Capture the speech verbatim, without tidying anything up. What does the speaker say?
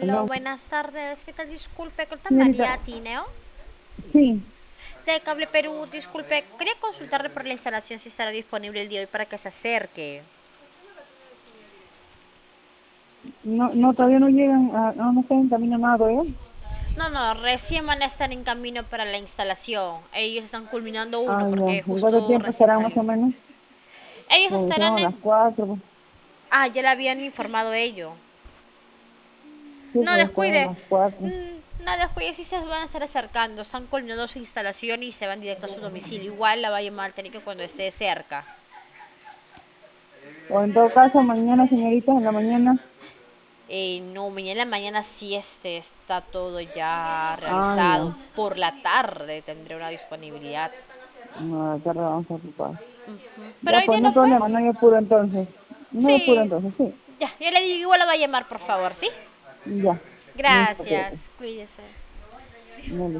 Aló, Aló, buenas tardes. ¿Qué tal? Disculpe, ¿con señorita, María Tineo? sí, De Cable Perú, disculpe. Quería consultarle por la instalación si estará disponible el día de hoy para que se acerque. no, no, todavía no llegan, a, no, no están en camino nada todavía. No, no, recién van a estar en camino para la instalación. Ellos están culminando uno Ah, porque ya, ¿en cuánto justo tiempo recién estarán más salió. o menos? Ellos Porque estarán son las en... cuatro, pues. Ah, ya le habían informado ello. Sí, No pues estarán descuide. las cuatro. Mm, No descuide, sí se van a estar acercando. Están culminando su instalación y se van directo a su domicilio. Igual la va a llamar al técnico cuando esté cerca. O en todo caso, mañana, señorita, en la mañana. Eh, no, mañana en la mañana sí este, está todo ya Ah, realizado. ya, Por la tarde tendré una disponibilidad. no, la tarde vamos a ocupar. Pero Ya, hoy pues día no hay no fue. problema, no hay apuro entonces. No hay apuro Sí. entonces, sí. Ya, ya le digo, igual la va a llamar, por favor, ¿sí? Ya, no se Gracias. preocupe. Cuídese. No